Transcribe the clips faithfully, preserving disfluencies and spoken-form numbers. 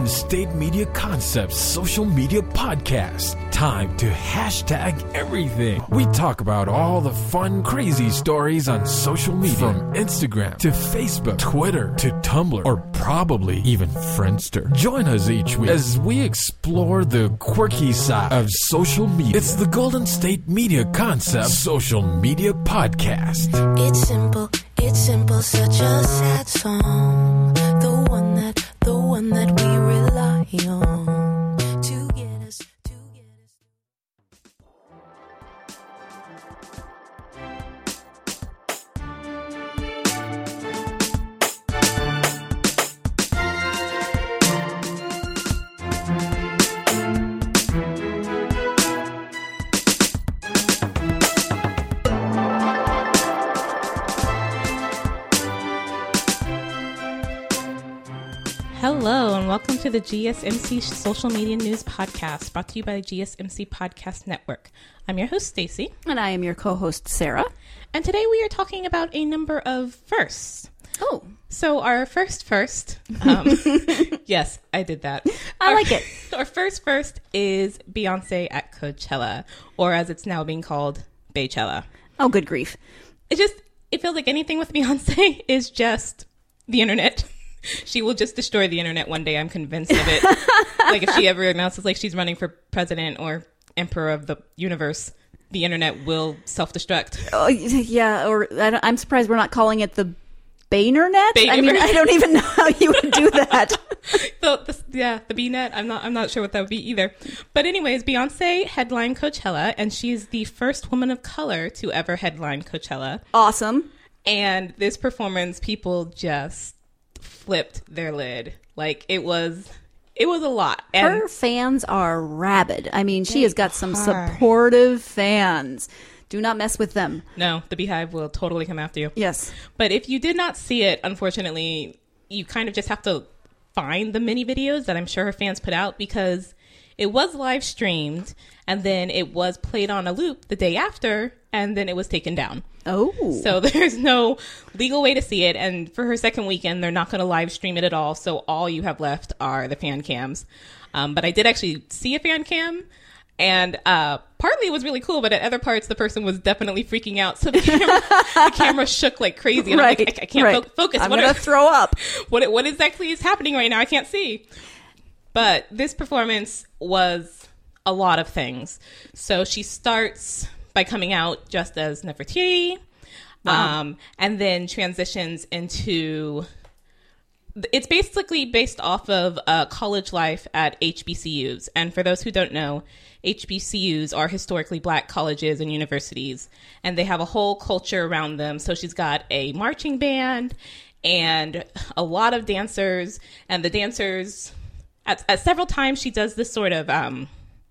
Golden State Media Concepts social media podcast. Time to hashtag everything. We talk about all the fun, crazy stories on social media. From Instagram to Facebook, Twitter to Tumblr, or probably even Friendster. Join us each week as we explore the quirky side of social media. It's the Golden State Media Concepts social media podcast. It's simple, it's simple, such a sad song. The one that, the one that we rely on to get us, to get us. Hello and welcome to the G S M C Social Media News Podcast, brought to you by the G S M C Podcast Network. I'm your host, Stacy. And I am your co-host, Sarah. And today we are talking about a number of firsts. Oh. So our first first, um, yes, I did that. I our, like it. Our first first is Beyonce at Coachella, or as it's now being called, Baychella. Oh, good grief. It just, it feels like anything with Beyonce is just the internet. She will just destroy the internet one day. I'm convinced of it. Like if she ever announces like she's running for president or emperor of the universe, the internet will self-destruct. Oh, yeah, or I don't, I'm surprised we're not calling it the Baynernet. Baynernet. I mean, I don't even know how you would do that. the, the, yeah, the B-net. I'm not. I'm not sure what that would be either. But anyways, Beyonce headlined Coachella, and she's the first woman of color to ever headline Coachella. Awesome. And this performance, people just flipped their lid. Like it was it was a lot. And her fans are rabid. I mean, she has got some are. supportive fans. Do not mess with them. No, the Beehive will totally come after you. Yes. But if you did not see it, unfortunately, you kind of just have to find the mini videos that I'm sure her fans put out, because it was live streamed and then it was played on a loop the day after and then it was taken down. Oh. So there's no legal way to see it. And for her second weekend, they're not going to live stream it at all. So all you have left are the fan cams. Um, but I did actually see a fan cam. And uh, partly it was really cool, but at other parts, the person was definitely freaking out. So the camera, the camera shook like crazy. And right. I'm like, I, I can't right. fo- focus. I'm what going to throw up. What, what exactly is happening right now? I can't see. But this performance was a lot of things. So she starts by coming out just as Nefertiti, wow. um, and then transitions into... It's basically based off of uh, college life at H B C Us. And for those who don't know, H B C Us are historically black colleges and universities, and they have a whole culture around them. So she's got a marching band and a lot of dancers, and the dancers, at, at several times she does this sort of, um,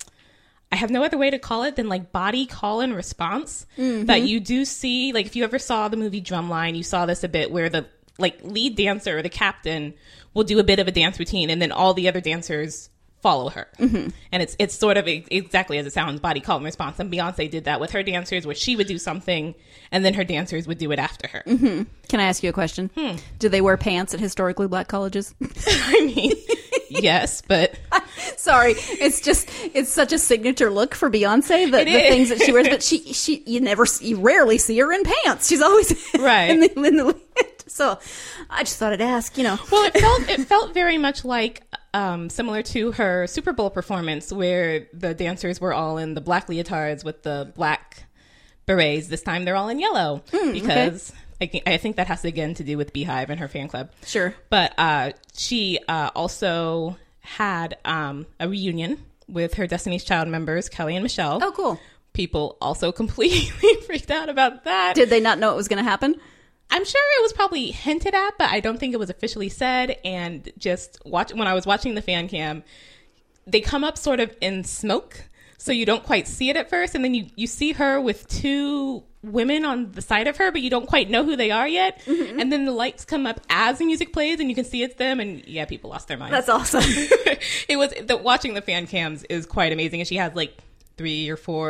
I have no other way to call it than like body call and response mm-hmm. that you do see. Like if you ever saw the movie Drumline, you saw this a bit where the like lead dancer or the captain will do a bit of a dance routine and then all the other dancers follow her. Mm-hmm. And it's it's sort of a, exactly as it sounds, body call and response. And Beyonce did that with her dancers, where she would do something and then her dancers would do it after her. Mm-hmm. Can I ask you a question? Hmm. Do they wear pants at historically black colleges? I mean, yes, but... Sorry, it's just, it's such a signature look for Beyonce, the, the things that she wears, but she, she, you never, you rarely see her in pants. She's always right. in the, in the, so I just thought I'd ask, you know. Well, it felt, it felt very much like, um, similar to her Super Bowl performance, where the dancers were all in the black leotards with the black berets. This time they're all in yellow mm, because okay. I, I think that has again to do with Beehive and her fan club. Sure. But uh, she uh, also had um, a reunion with her Destiny's Child members, Kelly and Michelle. Oh, cool. People also completely freaked out about that. Did they not know it was going to happen? I'm sure it was probably hinted at, but I don't think it was officially said. And just watch when I was watching the fan cam, they come up sort of in smoke, so you don't quite see it at first. And then you, you see her with two women on the side of her, but you don't quite know who they are yet. Mm-hmm. And then the lights come up as the music plays and you can see it's them. And yeah, people lost their minds. That's awesome. It was the watching the fan cams is quite amazing. And she has like three or four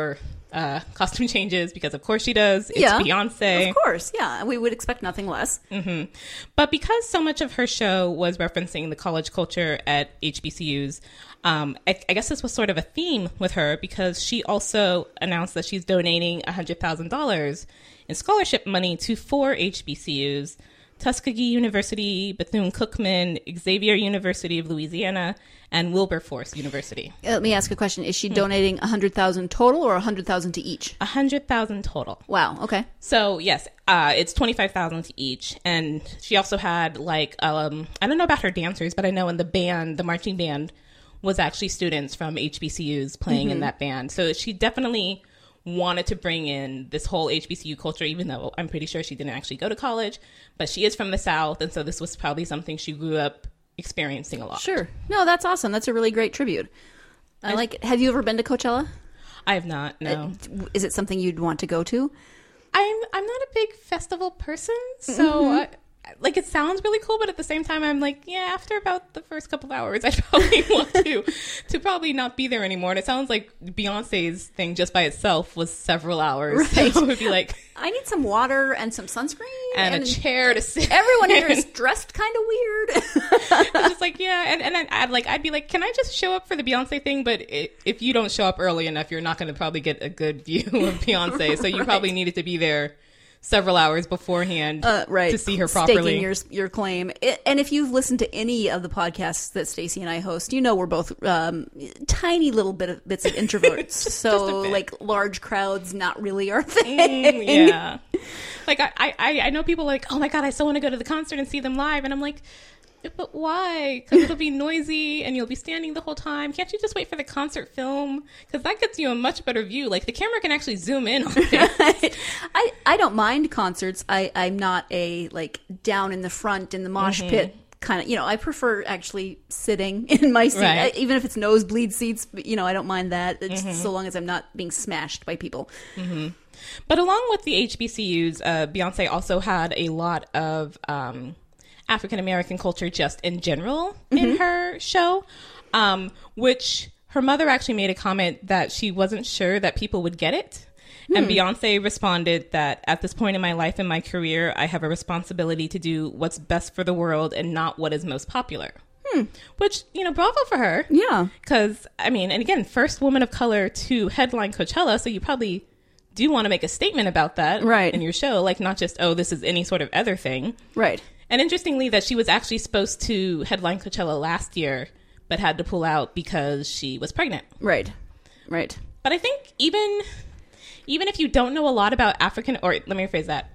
uh, costume changes because of course she does. It's Yeah, Beyonce. Of course, yeah. We would expect nothing less. Mm-hmm. But because so much of her show was referencing the college culture at H B C Us, um, I, I guess this was sort of a theme with her because she also announced that she's donating one hundred thousand dollars in scholarship money to four H B C Us: Tuskegee University, Bethune-Cookman, Xavier University of Louisiana, and Wilberforce University. Uh, Let me ask a question. Is she donating one hundred thousand dollars total or one hundred thousand dollars to each? one hundred thousand dollars total. Wow, okay. So, yes, uh, it's twenty-five thousand dollars to each. And she also had, like, um, I don't know about her dancers, but I know in the band, the marching band, was actually students from H B C Us playing mm-hmm. in that band. So she definitely wanted to bring in this whole H B C U culture, even though I'm pretty sure she didn't actually go to college. But she is from the South, and so this was probably something she grew up experiencing a lot. Sure. No, that's awesome. That's a really great tribute. I and, like it. Have you ever been to Coachella? I have not, no. Uh, is it something you'd want to go to? I'm I'm not a big festival person, so... Mm-hmm. I, like, it sounds really cool, but at the same time, I'm like, yeah, after about the first couple of hours, I'd probably want to to probably not be there anymore. And it sounds like Beyonce's thing just by itself was several hours. Right. So it would be like... I need some water and some sunscreen. And, and a chair to sit Everyone in. here is dressed kind of weird. It's just like, yeah. And, and then I'd, like, I'd be like, can I just show up for the Beyonce thing? But it, if you don't show up early enough, you're not going to probably get a good view of Beyonce. So you Right. probably needed to be there several hours beforehand uh, right. to see her properly. Staking your, your claim. It, and if you've listened to any of the podcasts that Stacey and I host, you know we're both um, tiny little bit of, bits of introverts. just, so, just like, large crowds, not really our thing. Mm, yeah. Like, I, I, I know people are like, oh my God, I so want to go to the concert and see them live. And I'm like, but why? Because it'll be noisy and you'll be standing the whole time. Can't you just wait for the concert film? Because that gets you a much better view. Like, the camera can actually zoom in on it. I, I don't mind concerts. I, I'm not a, like, down in the front in the mosh Mm-hmm. pit kind of, you know, I prefer actually sitting in my seat. Right. I, even if it's nosebleed seats, you know, I don't mind that. It's Mm-hmm. so long as I'm not being smashed by people. Mm-hmm. But along with the H B C Us, uh, Beyonce also had a lot of... Um, African-American culture just in general mm-hmm. in her show, um, which her mother actually made a comment that she wasn't sure that people would get it. Hmm. And Beyonce responded that at this point in my life and my career, I have a responsibility to do what's best for the world and not what is most popular. Hmm. Which, you know, bravo for her. Yeah. Because, I mean, and again, first woman of color to headline Coachella, so you probably do want to make a statement about that right. in your show, like not just, oh, this is any sort of other thing. Right. And interestingly, that she was actually supposed to headline Coachella last year, but had to pull out because she was pregnant. Right, right. But I think even even if you don't know a lot about African, or let me rephrase that,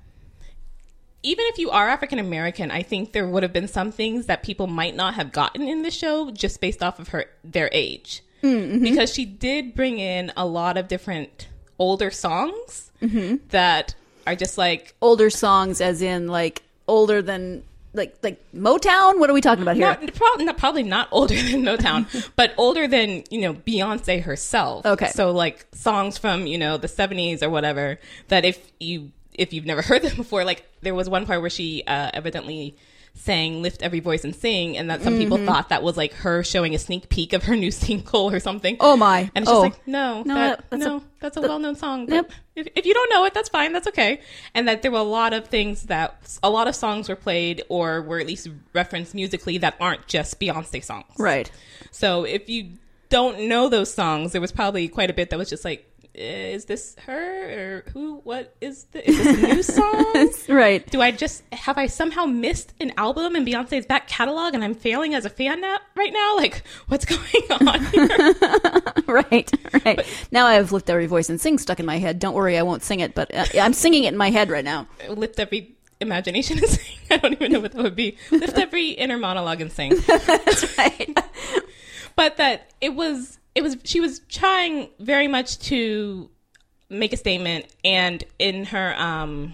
even if you are African American, I think there would have been some things that people might not have gotten in the show just based off of her their age, mm-hmm. because she did bring in a lot of different older songs mm-hmm. that are just like older songs, as in like. Older than like like Motown? What are we talking about here? Not, probably, not, probably not older than Motown, but older than, you know, Beyonce herself. Okay. So like songs from, you know, the seventies or whatever, that if you if you've never heard them before, like there was one part where she uh, evidently sang Lift Every Voice and Sing, and that some mm-hmm. people thought that was like her showing a sneak peek of her new single or something. Oh my. And it's oh. just like, no, no, that, that's no, a, that's a the, well-known song. But nope. if, if you don't know it, that's fine. That's okay. And that there were a lot of things that, a lot of songs were played or were at least referenced musically that aren't just Beyonce songs. Right. So if you don't know those songs, there was probably quite a bit that was just like, is this her or who? What is this? Is this a new song? Right. Do I just have I somehow missed an album in Beyonce's back catalog and I'm failing as a fan now, right now? Like, what's going on here? Right, right. But, now I have Lift Every Voice and Sing stuck in my head. Don't worry, I won't sing it, but uh, I'm singing it in my head right now. Lift every imagination and sing. I don't even know what that would be. Lift every inner monologue and sing. That's right. But that it was. It was. She was trying very much to make a statement, and in her um,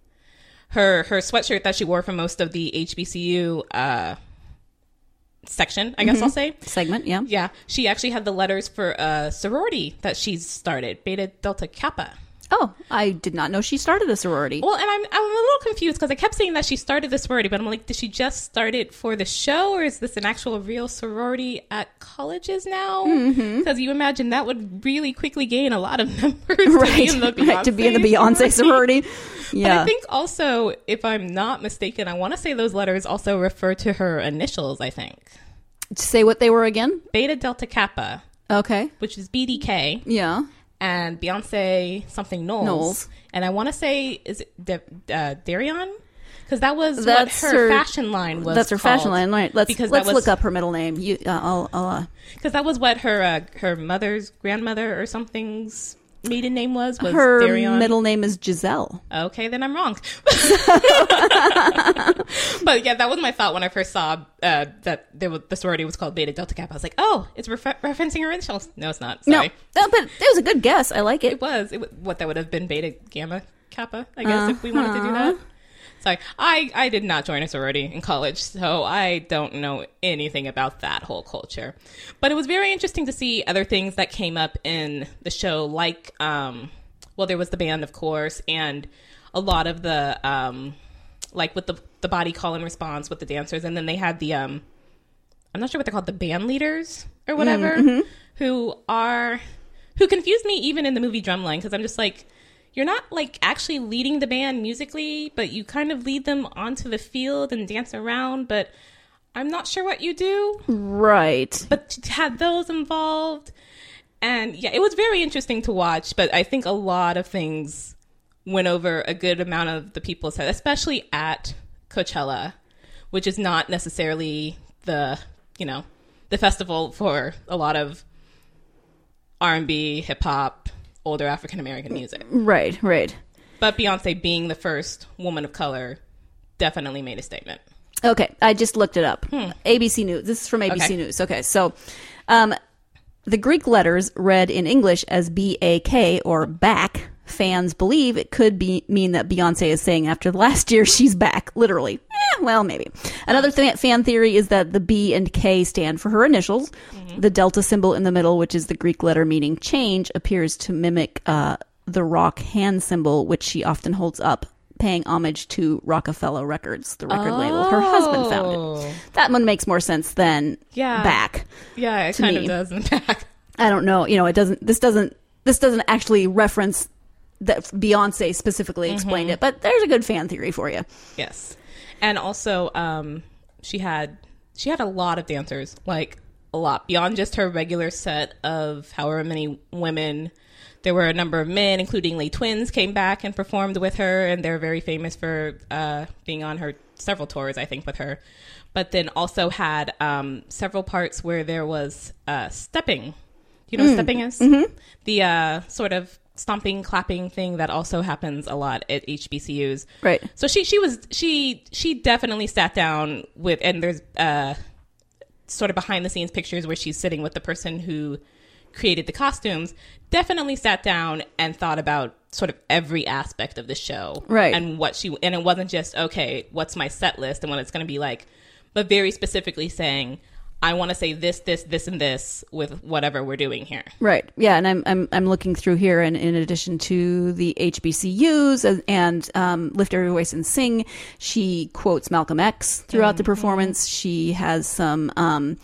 her her sweatshirt that she wore for most of the H B C U uh, section, I guess mm-hmm. I'll say segment, yeah, yeah. She actually had the letters for a sorority that she's started, Beta Delta Kappa. Oh, I did not know she started a sorority. Well, and I'm I'm a little confused because I kept saying that she started the sorority, but I'm like, did she just start it for the show, or is this an actual real sorority at colleges now? Because mm-hmm. you imagine that would really quickly gain a lot of members right, to be in the Beyonce, right, to be in the Beyonce sorority. Yeah, but I think also, if I'm not mistaken, I want to say those letters also refer to her initials. I think. Say what they were again. Beta Delta Kappa. Okay. Which is B D K. Yeah. And Beyonce something Knowles. Knowles. And I want to say, is it De- uh, Darion? Because that was that's what her, her fashion line was. That's her called. fashion line, right? Let's because let's was, look up her middle name. You, uh, I'll, I'll. Uh, because that was what her uh, her mother's grandmother or something's maiden name was. Was her Darion. middle name is Giselle. Okay, then I'm wrong. But yeah, that was my thought when I first saw uh, that there was, the sorority was called Beta Delta Kappa. I was like, oh, it's refer- referencing her initials. No, it's not. Sorry. No, no, but it was a good guess. I like it. It was. It was what that would have been Beta Gamma Kappa, I guess, uh-huh. if we wanted to do that. Sorry, I, I did not join a sorority in college, so I don't know anything about that whole culture. But it was very interesting to see other things that came up in the show, like, um, well, there was the band, of course, and a lot of the, um, like with the the body call and response with the dancers, and then they had the, um, I'm not sure what they're called, the band leaders or whatever, mm-hmm. who are, who confused me even in the movie Drumline, because I'm just like, you're not like actually leading the band musically, but you kind of lead them onto the field and dance around, but I'm not sure what you do. Right. But to have those involved, and yeah, it was very interesting to watch, but I think a lot of things went over a good amount of the people's head, especially at Coachella, which is not necessarily the, you know, the festival for a lot of R and B, hip hop, older African American music. Right, right. But Beyonce being the first woman of color definitely made a statement. Okay, I just looked it up. Hmm. A B C News. This is from A B C Okay. News. Okay, so um, the Greek letters read in English as B A K or back. Fans believe it could be mean that Beyonce is saying after the last year she's back, literally. Eh, well, maybe. Another th- fan theory is that the B and K stand for her initials. Mm-hmm. The delta symbol in the middle, which is the Greek letter meaning change, appears to mimic uh, the rock hand symbol, which she often holds up, paying homage to Rockefeller Records, the record oh. label her husband founded. That one makes more sense than yeah. back. Yeah, it to kind me. of does in back. I don't know. You know, it doesn't. This doesn't. This doesn't actually reference that Beyonce specifically explained mm-hmm. it, but there's a good fan theory for you. Yes, and also um, she had she had a lot of dancers, like a lot beyond just her regular set of however many women. There were a number of men, including Les Twins, came back and performed with her, and they're very famous for uh, being on her several tours, I think, with her. But then also had um, several parts where there was uh, stepping. You know what Mm. stepping is? Mm-hmm. The uh, sort of stomping, clapping thing that also happens a lot at H B C Us. Right. So she she was she she definitely sat down with, and there's uh sort of behind the scenes pictures where she's sitting with the person who created the costumes. Definitely sat down and thought about sort of every aspect of the show. Right. And what she and it wasn't just, okay, what's my set list and what it's going to be like, but very specifically saying, I want to say this, this, this, and this with whatever we're doing here. Right. Yeah, and I'm I'm I'm looking through here, and in addition to the H B C Us and, and um, Lift Every Voice and Sing, she quotes Malcolm X throughout mm-hmm. the performance. She has some um,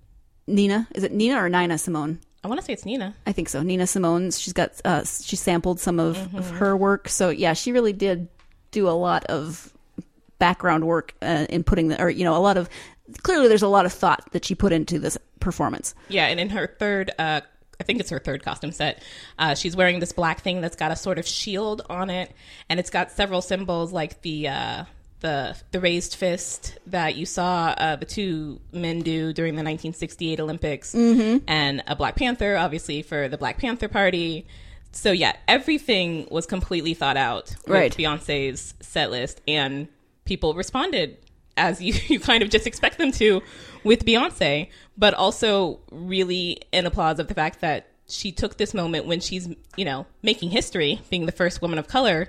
Nina. Is it Nina or Nina Simone? I want to say it's Nina. I think so. Nina Simone. She's got uh, she sampled some of, mm-hmm. of her work. So yeah, she really did do a lot of background work uh, in putting the, or you know, a lot of. Clearly, there's a lot of thought that she put into this performance. Yeah, and in her third, uh, I think it's her third costume set, uh, she's wearing this black thing that's got a sort of shield on it, and it's got several symbols like the uh, the the raised fist that you saw uh, the two men do during the nineteen sixty-eight Olympics, mm-hmm. and a Black Panther, obviously for the Black Panther Party. So yeah, everything was completely thought out with right. Beyonce's set list, and people responded as you, you kind of just expect them to with Beyonce, but also really in applause of the fact that she took this moment when she's, you know, making history, being the first woman of color,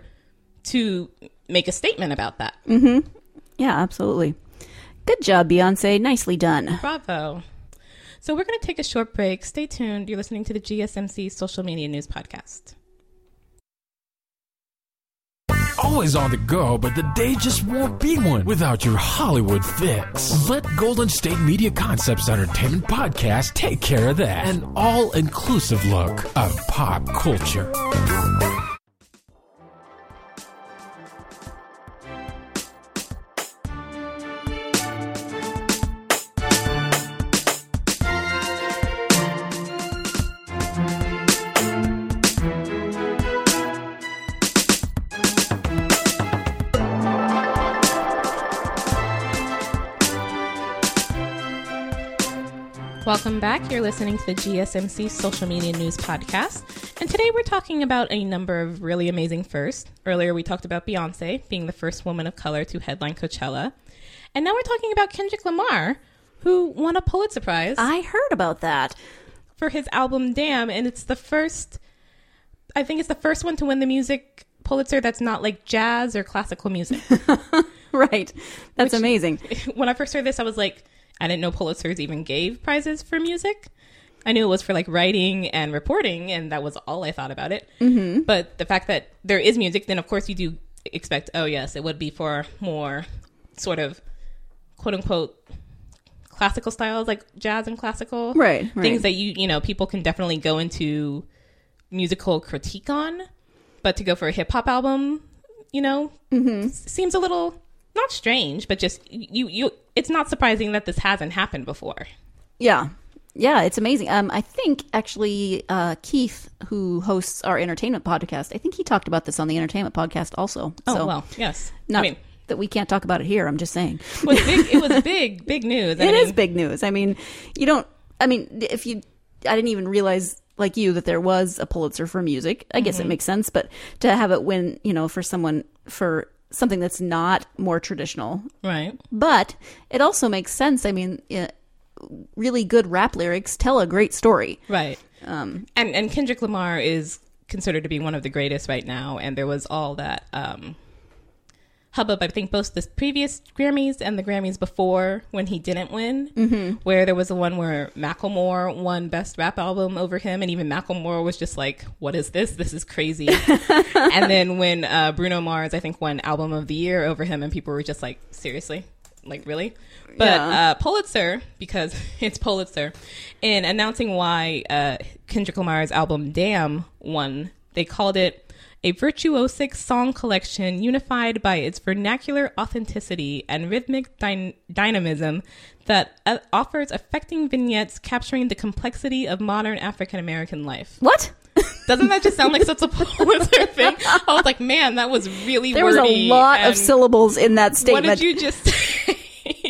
to make a statement about that. Mm-hmm. Yeah, absolutely. Good job, Beyonce. Nicely done. Bravo. So we're going to take a short break. Stay tuned. You're listening to the G S M C Social Media News Podcast. always on the go, but the day just won't be one without your Hollywood fix. Let Golden State Media Concepts Entertainment Podcast take care of that. An all-inclusive look of pop culture. Welcome back. You're listening to the G S M C Social Media News Podcast. And today we're talking about a number of really amazing firsts. Earlier we talked about Beyonce being the first woman of color to headline Coachella. And now we're talking about Kendrick Lamar, who won a Pulitzer Prize I heard about that. for his album Damn. And it's the first, I think it's the first one to win the music Pulitzer that's not like jazz or classical music. Right. That's Which- amazing. When I first heard this, I was like, I didn't know Pulitzers even gave prizes for music. I knew it was for like writing and reporting, and that was all I thought about it. Mm-hmm. But the fact that there is music, then of course you do expect, oh yes, it would be for more sort of quote unquote classical styles, like jazz and classical. Right, right. Things that you, you know, people can definitely go into musical critique on. But to go for a hip hop album, you know, mm-hmm. s- seems a little not strange, but just you, you, it's not surprising that this hasn't happened before. Yeah. Yeah, it's amazing. Um, I think actually uh, Keith, who hosts our entertainment podcast, I think he talked about this on the entertainment podcast also. Oh, so, well, yes. Not I mean, that we can't talk about it here. I'm just saying. it was big, it was big, big news. I It mean, is big news. I mean, you don't, I mean, if you, I didn't even realize like you that there was a Pulitzer for music. I guess it makes sense, but to have it win, you know, for someone, for something that's not more traditional. Right. But it also makes sense. I mean, uh, really good rap lyrics tell a great story. Right. Um, And and Kendrick Lamar is considered to be one of the greatest right now. And there was all that um, hubbub, I think, both the previous Grammys and the Grammys before when he didn't win, mm-hmm. where there was the one where Macklemore won Best Rap Album over him. And even Macklemore was just like, what is this? This is crazy. And then when uh, Bruno Mars, I think, won Album of the Year over him, and people were just like, seriously? Like, really? But Yeah. uh, Pulitzer, because it's Pulitzer, in announcing why uh, Kendrick Lamar's album Damn won, they called it a virtuosic song collection unified by its vernacular authenticity and rhythmic dy- dynamism that uh, offers affecting vignettes capturing the complexity of modern African American life. what? Doesn't that just sound like such a Pulitzer thing? I was like, man, that was really There was a wordy, lot of and syllables in that statement. what did you just say?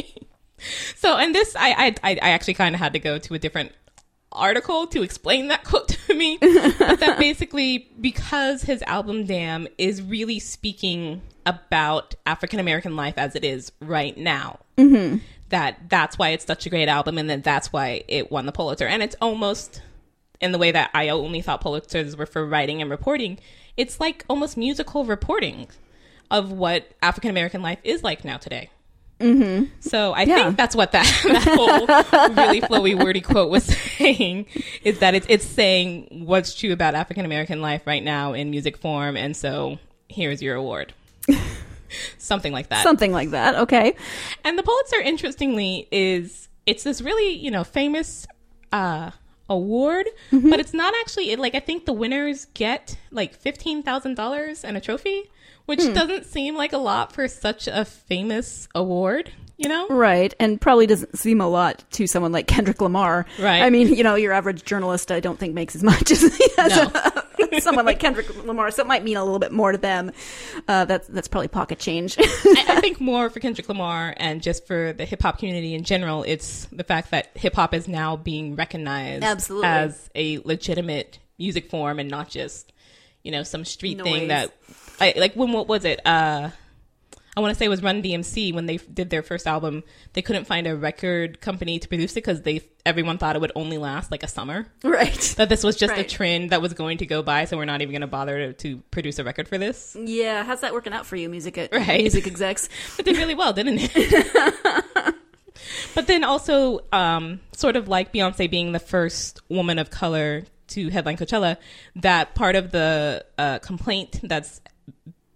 So, and this, I, I, I actually kind of had to go to a different article to explain that quote to me. But that basically, because his album Damn is really speaking about African American life as it is right now, mm-hmm. that that's why it's such a great album, and then that's why it won the Pulitzer. And it's almost, in the way that I only thought Pulitzers were for writing and reporting, it's like almost musical reporting of what African American life is like now today. Mm-hmm. So I Yeah. think that's what that, that whole really flowy, wordy quote was saying, is that it's, it's saying what's true about African American life right now in music form. And so here's your award. Something like that. Something like that. Okay. And the Pulitzer, interestingly, is it's this really, you know, famous uh, award, Mm-hmm. but it's not actually, it, like, I think the winners get like fifteen thousand dollars and a trophy, which Hmm. doesn't seem like a lot for such a famous award, you know? Right. And probably doesn't seem a lot to someone like Kendrick Lamar. Right. I mean, you know, your average journalist, I don't think makes as much as, as No. a- someone like Kendrick Lamar. So it might mean a little bit more to them. Uh, that's, that's probably pocket change. I, I think more for Kendrick Lamar and just for the hip hop community in general, it's the fact that hip hop is now being recognized Absolutely. as a legitimate music form and not just, you know, some street Noise. thing that, I, like, when, what was it? Uh, I want to say it was Run D M C when they did their first album. They couldn't find a record company to produce it because they everyone thought it would only last like a summer. Right. That this was just Right. a trend that was going to go by, so we're not even going to bother to, to produce a record for this. Yeah. How's that working out for you, music, Right. music execs? It did really well, didn't it? But then also, um, sort of like Beyonce being the first woman of color to headline Coachella, that part of the uh, complaint that's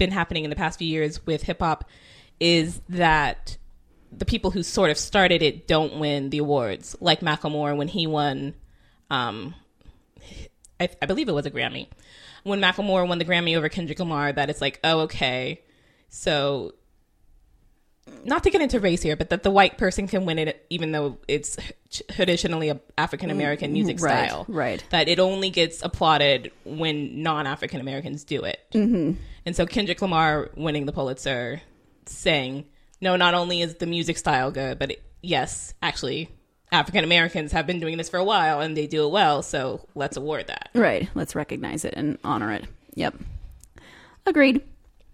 been happening in the past few years with hip hop is that the people who sort of started it don't win the awards. Like Macklemore, when he won, um, I, I believe it was a Grammy. When Macklemore won the Grammy over Kendrick Lamar, that it's like, oh, okay. So, not to get into race here, but that the white person can win it even though it's traditionally a African-American music Right, style. right. That it only gets applauded when non-African-Americans do it. Mm-hmm. And so Kendrick Lamar winning the Pulitzer saying, no, not only is the music style good, but it, yes, actually, African-Americans have been doing this for a while and they do it well, so let's award that. Right. Let's recognize it and honor it. Yep. Agreed.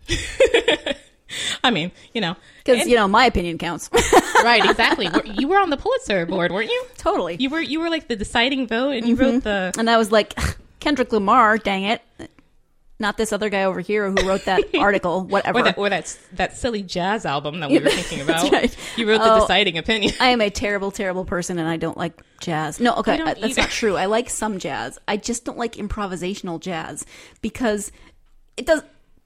I mean, you know. Because, and- you know, my opinion counts. Right, exactly. We're- You were on the Pulitzer board, weren't you? Totally. You were you were like the deciding vote, and you wrote the... And I was like, Kendrick Lamar, dang it. Not this other guy over here who wrote that article, whatever. Or that, or that, that silly jazz album that we were thinking about. That's right. You wrote the Oh, deciding opinion. I am a terrible, terrible person, and I don't like jazz. No, okay, I don't uh, that's either. not true. I like some jazz. I just don't like improvisational jazz because it does.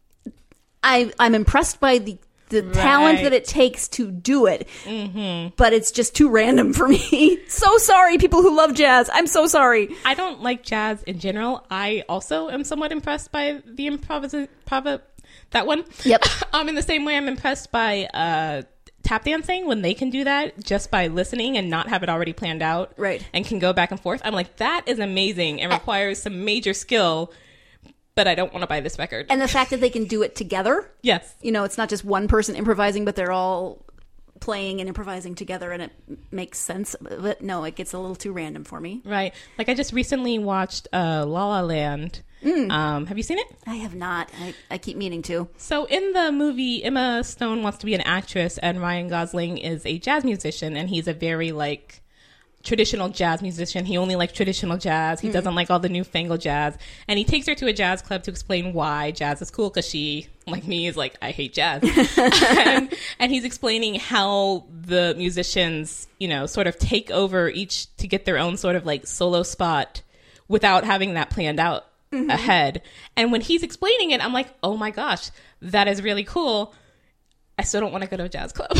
I I'm impressed by the the talent Right. that it takes to do it, mm-hmm. but it's just too random for me. So sorry, people who love jazz. I'm so sorry. I don't like jazz in general. I also am somewhat impressed by the improvis- improv- that one. Yep. um, in the same way I'm impressed by uh, tap dancing when they can do that just by listening and not have it already planned out. Right. And can go back and forth. I'm like, that is amazing and requires some major skill, but I don't want to buy this record. And the fact that they can do it together. Yes. You know, it's not just one person improvising, but they're all playing and improvising together, and it makes sense. But no, it gets a little too random for me. Right. Like I just recently watched uh, La La Land. Mm. Um, have you seen it? I have not. I, I keep meaning to. So in the movie, Emma Stone wants to be an actress, and Ryan Gosling is a jazz musician, and he's a very like traditional jazz musician. He only likes traditional jazz. He mm. doesn't like all the newfangled jazz. And he takes her to a jazz club to explain why jazz is cool, because she, like me, is like, I hate jazz. and, and he's explaining how the musicians, you know, sort of take over each to get their own sort of like solo spot without having that planned out mm-hmm. ahead. And when he's explaining it, I'm like, oh my gosh, that is really cool. I still don't want to go to a jazz club.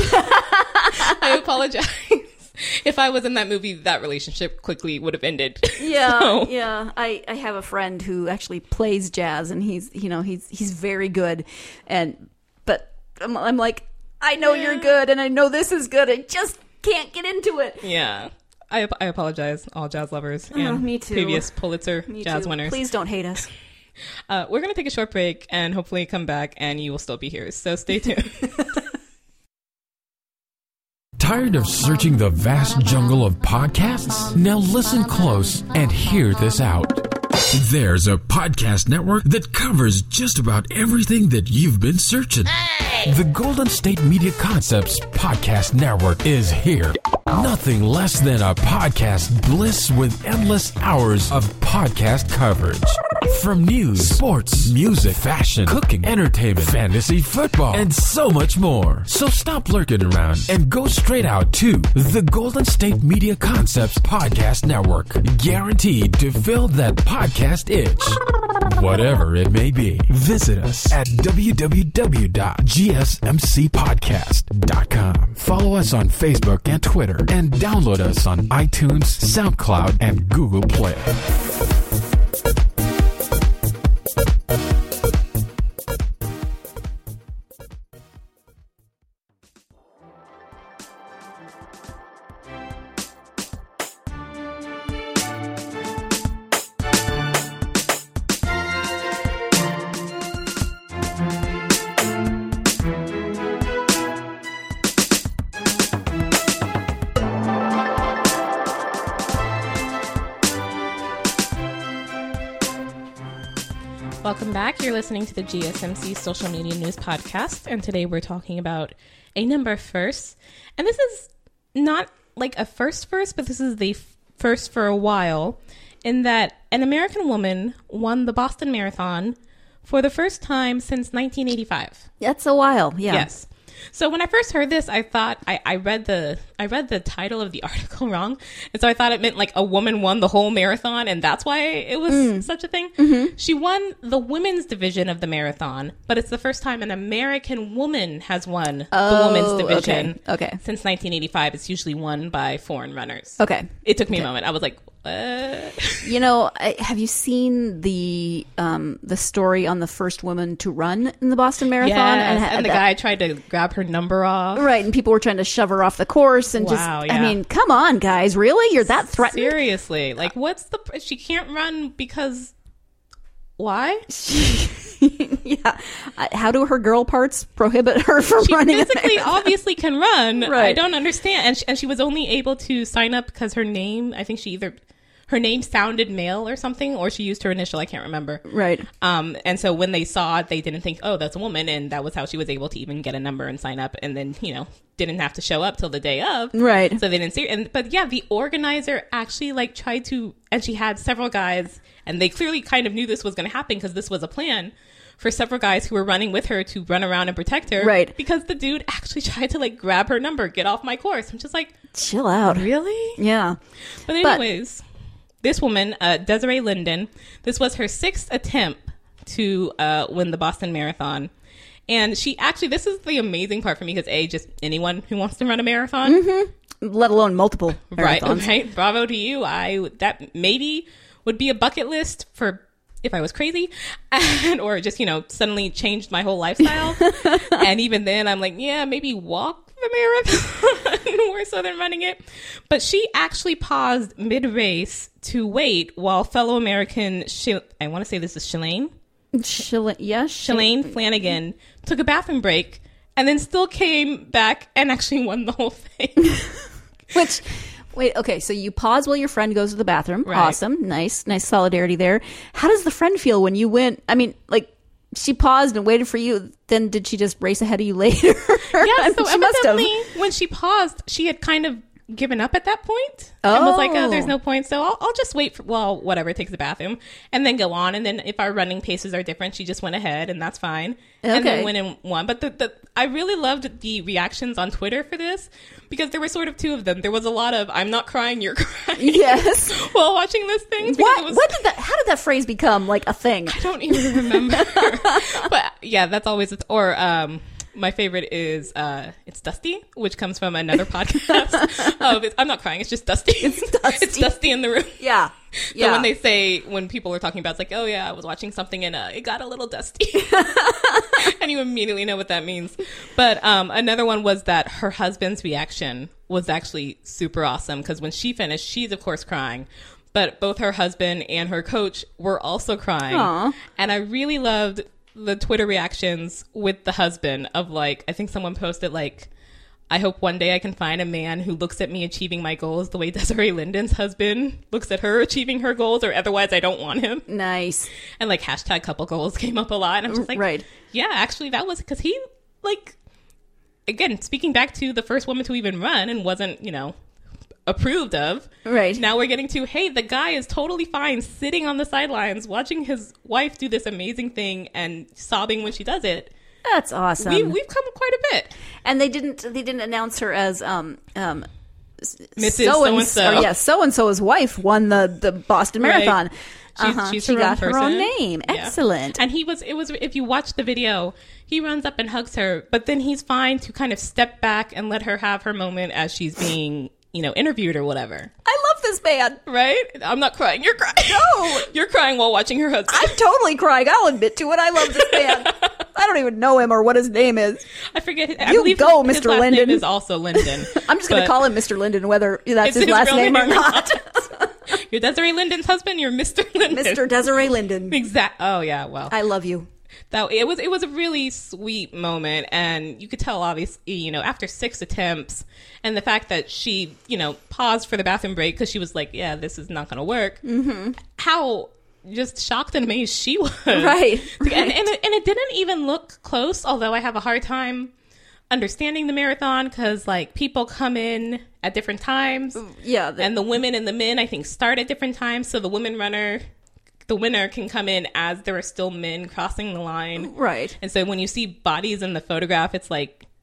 I apologize. If I was in that movie, that relationship quickly would have ended. Yeah, So- yeah. I, I have a friend who actually plays jazz, and he's you know he's he's very good, and but I'm, I'm like, I know you're good, and I know this is good. I just can't get into it. Yeah. I, I apologize, all jazz lovers and Oh, me too. previous Pulitzer Me jazz too. winners. Please don't hate us. Uh, we're going to take a short break and hopefully come back, and you will still be here. So stay tuned. Tired of searching the vast jungle of podcasts? Now listen close and hear this out. There's a podcast network that covers just about everything that you've been searching. The Golden State Media Concepts Podcast Network is here. Nothing less than a podcast bliss with endless hours of podcast coverage. From news, sports, music, fashion, cooking, entertainment, fantasy, football, and so much more. So stop lurking around and go straight out to the Golden State Media Concepts Podcast Network. Guaranteed to fill that podcast itch. Whatever it may be. Visit us at w w w dot g s m c podcast dot com. Follow us on Facebook and Twitter, and download us on iTunes, SoundCloud, and Google Play. Welcome back. You're listening to the G S M C Social Media News Podcast, and today we're talking about a number of firsts. And this is not like a first first, but this is the f- first for a while, in that an American woman won the Boston Marathon for the first time since nineteen eighty-five. That's a while. Yeah. Yes. So when I first heard this, I thought I, I read the I read the title of the article wrong, and so I thought it meant like a woman won the whole marathon, and that's why it was mm. such a thing. Mm-hmm. She won the women's division of the marathon, but it's the first time an American woman has won oh, the women's division. Okay. okay. Since nineteen eighty-five, it's usually won by foreign runners. Okay. It took me okay. a moment. I was like, what? You know, I, have you seen the um, the story on the first woman to run in the Boston Marathon? Yes, and, and the that, guy tried to grab her number off. Right, and people were trying to shove her off the course and wow, just, yeah. I mean, come on, guys, really? You're that threatened? Seriously. Like, what's the, she can't run because, why? yeah. How do her girl parts prohibit her from she running? She physically obviously can run. Right. I don't understand. And she, and she was only able to sign up because her name, I think she either... her name sounded male or something, or she used her initial. I can't remember. Right. Um, and so when they saw it, they didn't think, oh, that's a woman. And that was how she was able to even get a number and sign up. And then, you know, didn't have to show up till the day of. Right. So they didn't see her. And, but yeah, the organizer actually like tried to, and she had several guys, and they clearly kind of knew this was going to happen because this was a plan for several guys who were running with her to run around and protect her. Right. Because the dude actually tried to like grab her number, get off my course. I'm just like, chill out. Really? Yeah. But anyways... But- This woman, uh, Desiree Linden, this was her sixth attempt to uh, win the Boston Marathon. And she actually, this is the amazing part for me because A, just anyone who wants to run a marathon. Mm-hmm. Let alone multiple marathons. Right, right. Bravo to you. I That maybe would be a bucket list for if I was crazy and, or just, you know, suddenly changed my whole lifestyle. And even then I'm like, yeah, maybe walk the marathon more so than running it. But she actually paused mid-race to wait while fellow American, Sh- I want to say this is Shalane. Shalane, yeah, Shalane Flanagan took a bathroom break and then still came back and actually won the whole thing. Which... Wait, okay, so you pause while your friend goes to the bathroom. Right. Awesome. Nice. Nice solidarity there. How does the friend feel when you went? I mean, like, she paused and waited for you. Then did she just race ahead of you later? Yeah, I so mean, she must have. evidently when she paused, she had kind of given up at that point and was like, oh, there's no point. So I'll, I'll just wait for, well, whatever, takes the bathroom and then go on. And then if our running paces are different, she just went ahead and that's fine. Okay. And then went and won. But the, the, I really loved the reactions on Twitter for this because there were sort of two of them. There was a lot of, I'm not crying, you're crying. Yes. While watching this thing. What, was, what did that, how did that phrase become like a thing? I don't even remember. But yeah, that's always, or, um, my favorite is uh, It's Dusty, which comes from another podcast. of it's, I'm not crying. It's just Dusty. It's Dusty. It's Dusty in the room. Yeah. Yeah. So when they say, when people are talking about, it's like, oh yeah, I was watching something and uh, it got a little dusty. And you immediately know what that means. But um, another one was that her husband's reaction was actually super awesome because when she finished, she's of course crying. But both her husband and her coach were also crying. Aww. And I really loved the Twitter reactions with the husband of like, I think someone posted like, I hope one day I can find a man who looks at me achieving my goals the way Desiree Linden's husband looks at her achieving her goals, or otherwise I don't want him. Nice. And like hashtag couple goals came up a lot. And I'm just like, right. Yeah, actually that was because he like, again, speaking back to the first woman to even run and wasn't, you know, approved of. Right. Now we're getting to, hey, the guy is totally fine sitting on the sidelines watching his wife do this amazing thing and sobbing when she does it. That's awesome. We, we've come quite a bit. And they didn't they didn't announce her as um um Missus So-and-so. Yes, yeah, so-and-so's wife won the, the Boston Marathon. Right. She's, uh-huh. she's she her got own her own person. name. Yeah. Excellent. And he was, it was, if you watch the video, he runs up and hugs her, but then he's fine to kind of step back and let her have her moment as she's being, you know, interviewed or whatever. I love this man. Right? I'm not crying. You're crying. No. You're crying while watching her husband. I'm totally crying. I'll admit to it. I love this man. I don't even know him or what his name is. I forget. His, I You believe go, his, Mister his last Linden. name is also Linden. I'm just going to call him Mister Linden, whether that's It's his, his last real name, name or or not. You're Desiree Linden's husband. You're Mister Linden. Mister Desiree Linden. Exact. Oh yeah. Well, I love you. that it was it was a really sweet moment, and you could tell obviously, you know, after six attempts, and the fact that she, you know, paused for the bathroom break because she was like, yeah, this is not going to work. Mm-hmm. How just shocked and amazed she was. Right. right. And, and, it, and it didn't even look close, although I have a hard time understanding the marathon because like people come in at different times. Yeah. The- and the women and the men, I think, start at different times. So the women runner, the winner can come in as there are still men crossing the line. Right. And so when you see bodies in the photograph, it's like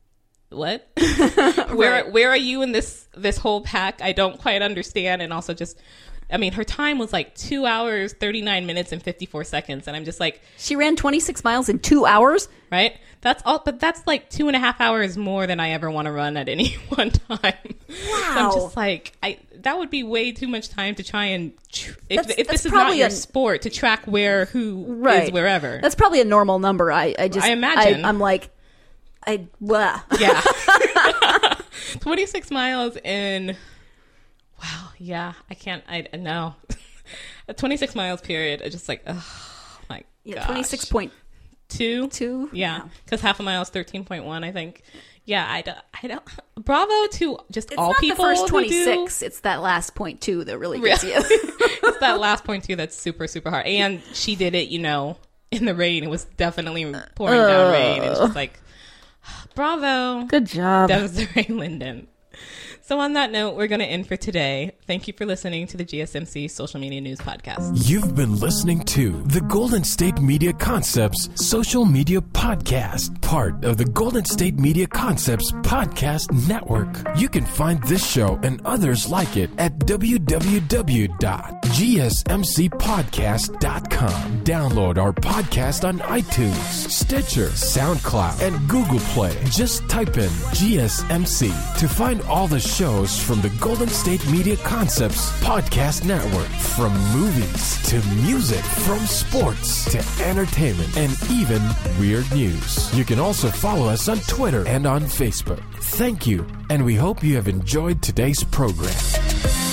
what? where Right. where are you in this this whole pack? I don't quite understand. And also just, I mean, her time was like two hours, thirty-nine minutes and fifty-four seconds. And I'm just like, She ran twenty-six miles in two hours. right? That's all, but that's like two and a half hours more than I ever want to run at any one time. Wow. So I'm just like, I that would be way too much time to try and, tr- if, That's- if that's this is not probably your a- sport, to track where who Right. is wherever. That's probably a normal number. I, I just I imagine. I, I'm like, I blah. Yeah. twenty-six miles in, wow, yeah, I can't, I no. A twenty-six miles period, I just like, oh my Yeah, gosh. twenty-six point Two? two. Yeah, because half a mile is thirteen point one, I think. Yeah, I don't, I don't, bravo to just It's all not people the first who do- twenty-six. It's that last point two that really gets you. It's that last point two that's super, super hard. And she did it, you know, in the rain. It was definitely pouring down rain. It's just like, bravo. Good job. Desiree Linden. So on that note, we're going to end for today. Thank you for listening to the G S M C Social Media News Podcast. You've been listening to the Golden State Media Concepts Social Media Podcast, part of the Golden State Media Concepts Podcast Network. You can find this show and others like it at w w w dot g s m c podcast dot com. Download our podcast on iTunes, Stitcher, SoundCloud, and Google Play. Just type in G S M C to find all the shows from the Golden State Media Concepts Podcast Network. From movies to music, from sports to entertainment, and even weird news. You can also follow us on Twitter and on Facebook. Thank you, and we hope you have enjoyed today's program.